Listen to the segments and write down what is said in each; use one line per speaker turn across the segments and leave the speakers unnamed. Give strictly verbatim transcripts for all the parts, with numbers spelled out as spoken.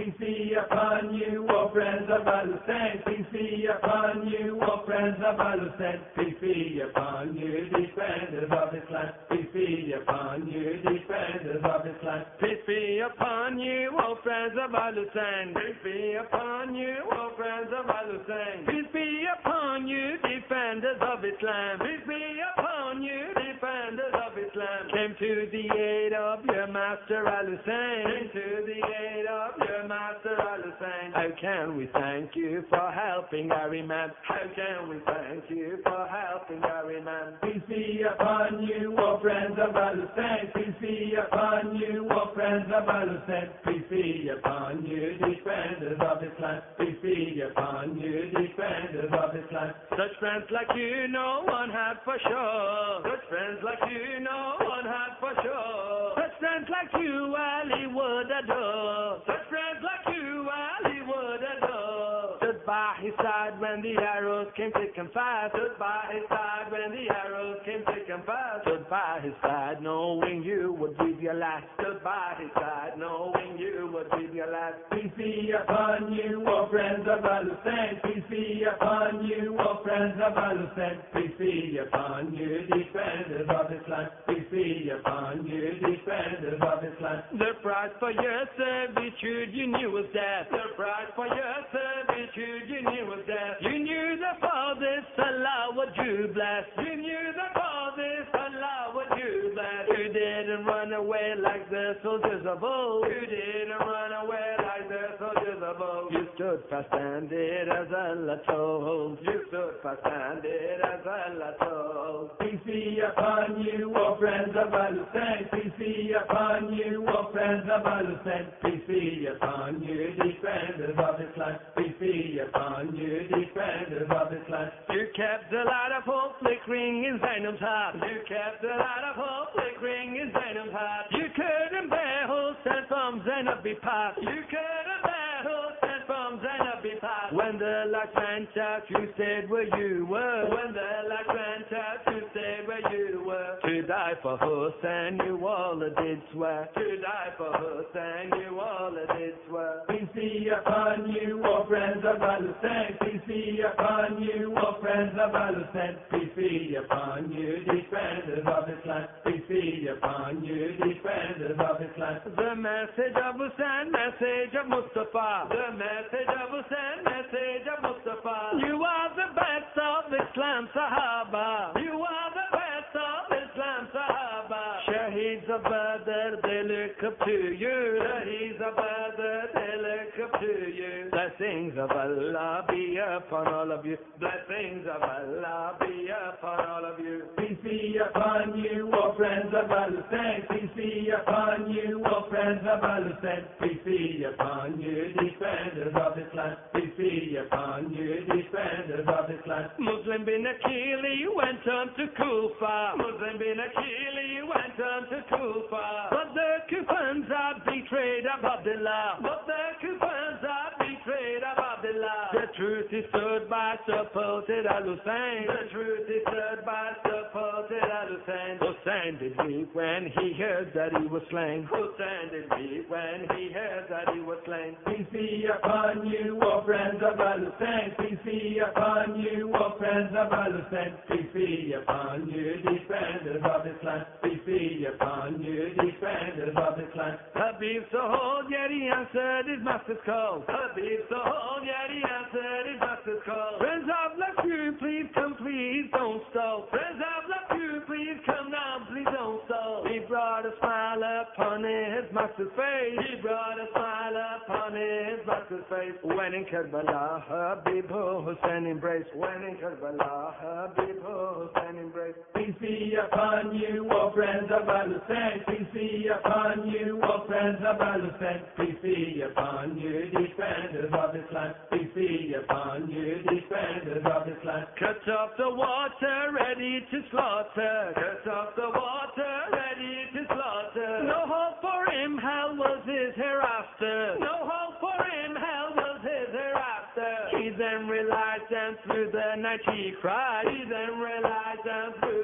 Peace be upon you, O friends of Al-Hussein. Peace be upon you, O friends of Al-Hussein. Peace be upon you, defenders of Islam. Peace be upon you, defenders of Islam.
Peace be upon you, O friends of Al-Hussein. Peace be upon you, O friends of Al-Hussein. Peace be upon you, defenders of Islam. Peace be upon you, defenders of Islam. Came to the aid of your master Al-Hussein. Came to the aid of your master Al-Hussein. How can we thank you for helping our Imam? How can we thank you for helping our Imam?
Peace be upon you, O friends of Al-Hussein. Peace be upon you, O friends of Al-Hussein. Peace be upon you, defenders of Islam. Peace be upon you, defenders of Islam.
Such friends like you no one had for sure. Such friends like you no one had for sure. Such friends like you Ali would adore. Such friends like you Ali would adore. Stood by his side when the arrows came thick and fast. Stood by his side when the arrows came thick and fast. Stood by his side knowing you would be your last. Stood by his side knowing you would be your last.
Peace be upon you, O friends of Al-Hussein. Peace be upon you, O friends of Al-Hussein. Peace be upon you, defenders of Islam. Peace be upon you, defenders of Islam.
The price for your servitude you knew was death. The price for your servitude you knew was death. You knew that for this Allah would you bless. You knew that for this Allah would you bless. You didn't run away like the soldiers of old. You didn't run away like the soldiers of old. You stood fast and did as Allah told. You stood fast and did as Allah told.
Peace be upon you, O friends of Al-Hussein. Peace be upon you, O friends of Al-Hussein. Peace be upon you, defenders of Islam. Peace be upon you, defenders of Islam.
You kept the light of hope flickering in Zainab's heart. You kept the light of hope flickering in Zainab's heart. You couldn't bear Hussein from Zainab be part. You couldn't bear Hussein from Zainab be part. When the light went out, you stayed where you were. When the light went out, you stayed where you were. To die for Hussein, you all did swear. To die for Hussein, you all did swear.
Peace be upon you, O friends of Al-Hussein. Peace be upon you, O friends of Al-Hussein. Peace be upon you, defenders of Islam. Peace be upon you, defenders of Islam.
The message of Hussein, message of Mustafa. The message of Hussein, message of Mustafa. You are the best of Islam Sahaba. You are the best of Islam Sahaba. Shaheeds of Badr, they look up to you. Shaheeds of Badr, they look up to you. Blessings of Allah be upon all of you. Blessings of Allah be upon all of you.
Peace be upon you, O friends of Al-Hussein. Peace be upon you, O friends of Al-Hussein. Peace be upon you, defenders of Islam. Peace be upon you, defenders of Islam.
Muslim bin Akili went on to Kufa. Muslim bin Akili went on to Kufa. But the Kufans had betrayed Abu Abdullah. But the Kufans had betrayed Abu Abdullah. The truth he stood by supported Al-Hussein. The truth he stood by supported Al-Hussein. Hussein did weep when he heard that he was slain. Hussein did weep when he heard that he was slain.
Peace be upon you, O friends of Al-Hussein. Peace be upon you, O friends of Al-Hussein. Peace be upon you, defenders of Islam. Peace be upon you, defenders of Islam.
Habib Sohod, yet he answered his master's call. Habib Sohod, yet he answered his master's call. Friends of left you, please come, please don't stall. Friends of left you, please come now, please don't stall. He brought a smile upon his master's face. He brought a smile upon his master's face. When in Karbala, Habib Hussein embraced. When in Karbala, Habib Hussein embraced.
Peace be upon you, O friends of Al-Hussein. Peace be upon you, O friends of Al-Hussein. Peace be upon you, defenders of Islam. Peace be upon you, defenders of Islam.
Cut off the water, ready to slaughter. Cut off the water, ready to slaughter. No hope for him, hell was his hereafter. No hope for him, hell was his hereafter. He then realized and through the night he cried. He then realized and through the night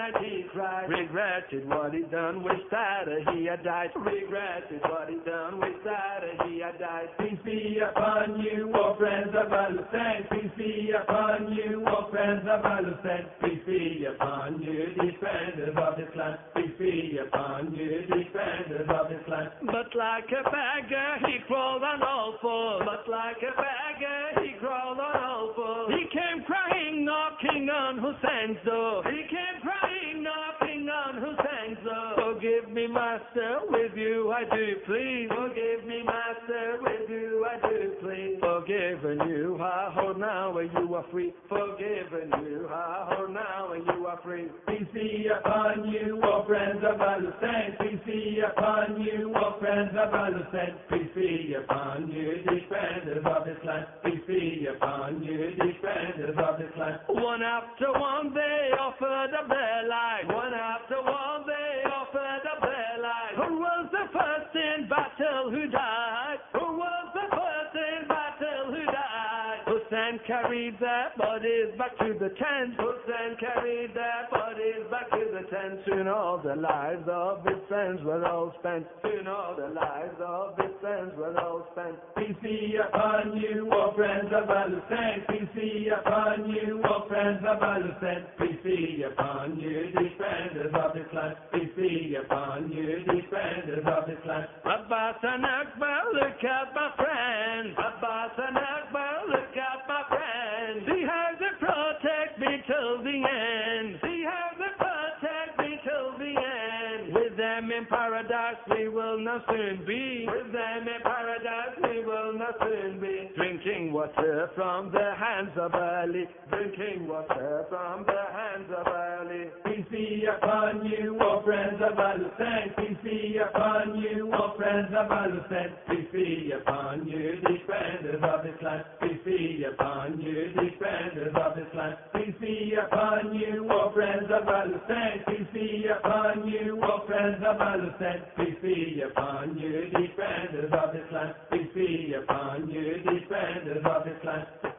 night he cried, regretted what he done, wished that he had died, regretted what he done, wished that he had died.
Peace be upon you, O friends of Al-Hussein. Peace be upon you, O friends of Al-Hussein. Peace be upon you, defenders of Islam. Peace be upon you, defenders of Islam.
But like a beggar, he crawled on all fours. But like a beggar, he crawled on all fours. He came crying, knocking on Hussein's door. He came crying, knocking on Hussein's door. Forgive me, master, with you I do please. Forgive me, master, with you I do please. Forgiven you, I hold now when you are free. Forgiven you, I hold now when you are free.
Peace be upon you, O friends of Al-Hussein. Peace be upon you, O friends of Al-Hussein. Peace be upon you, defenders of Islam. Peace be upon you, defenders of Islam.
One after one they offered up their lives. One after one they offered up their lives. Who was the first in battle who died? Who was the first in battle who died? Hussein carried their bodies back to the tent. Hussein carried their bodies back to the tent. Soon all the lives of his friends were all spent. Soon all the lives of his friends were all spent.
Peace be upon you, O friends of Al-Hussein. Peace be upon you, O friends of Al-Hussein. Peace be upon you, defenders of Islam. Peace be upon you, defenders of Islam.
Abbas and Akbar, look at my friend. Abbas and Akbar, look at my friend. See how they protect me till the end. See how they protect me till the end. With them in paradise we will not soon be. With them in paradise we will not soon be. Drinking water from the hands of Ali. Drinking water from the hands of Ali.
Peace be upon you, O friends of Al-Hussein. Peace be upon you, O friends of Al-Hussein. Peace be upon you, defenders of Islam. Peace be upon you, defenders of Islam. Peace be upon you, O friends of Al-Hussein. Peace be upon you, O friends of Al-Hussein. Peace be upon you, defenders of Islam. Peace be upon you, defenders of Islam.